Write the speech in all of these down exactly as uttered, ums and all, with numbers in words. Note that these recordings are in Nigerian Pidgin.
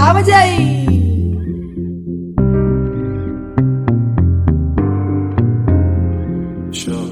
Abajay. Sure.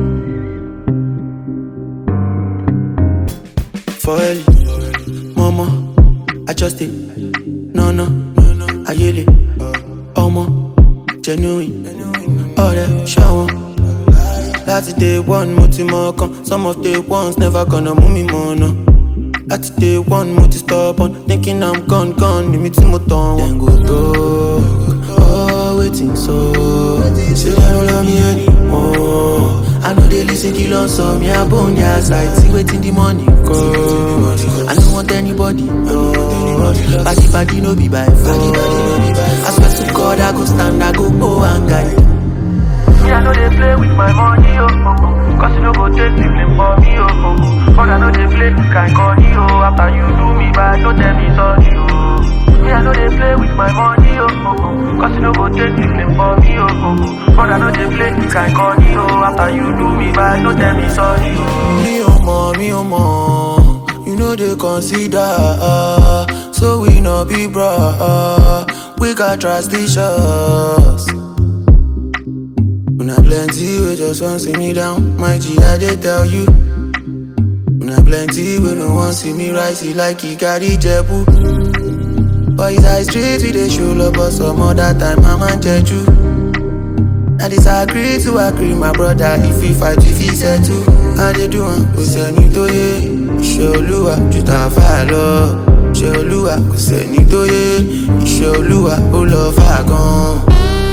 For early, mama, I just it. No, no, no, no, I yell it. Omo, genuine, all that shower. That's day one, multi more come. Some of the ones never gonna move me more, no. That's day one, multi stop on. Thinking I'm gone, gone, limit to my tongue. Then go talk, oh, waiting so. Say I don't love me anymore. I know they listen to you so me a bone ya side. See waiting the money come. I don't want anybody, no. Body body no be by phone. I swear to God I go stand, I go go and guide. Me I know they play with my money, oh, oh, oh. Cause you no go take the blame for me, oh, oh, oh. But I know they play with kind corny, oh. After you do me bad, no tell me sorry, oh. Me I know they play with my money, oh, oh, oh. Cause you no go take the blame for me, oh, oh, oh. But I know they play with kind corny, oh. After you do me bad, no tell me sorry, oh. Me oh more, me oh more. You know they consider, uh, so we no be bro. Uh, we got trust issues. When I plenty, we just want see me down. My G, I they tell you. When I plenty, we no want see me rise. He like he carry jebu. But his eyes straight, we they show love, but some other time I'm a jeju. I disagree to agree, my brother. If he fight, if he settle, how they do one? Who send you to ye? Show Lua, just a follow. Show Lua, who send you to ye? Show Lua, who love I gone.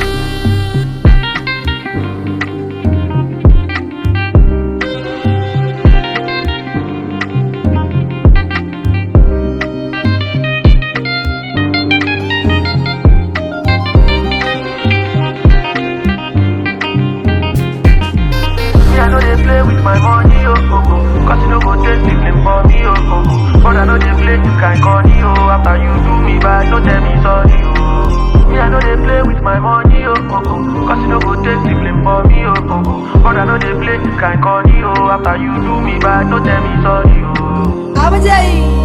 My money, oh, oh, oh. Cause you no go take the blame for me, oh, oh, oh. But I know they play you kind corny, oh. After you do me bad, no tell me sorry, oh. Me I know they play with my money, oh, oh, oh. Cause you no go take the blame for me, oh, oh, oh. But I know they play you kind corny, oh. After you do me bad, no tell me sorry, oh. Abajay.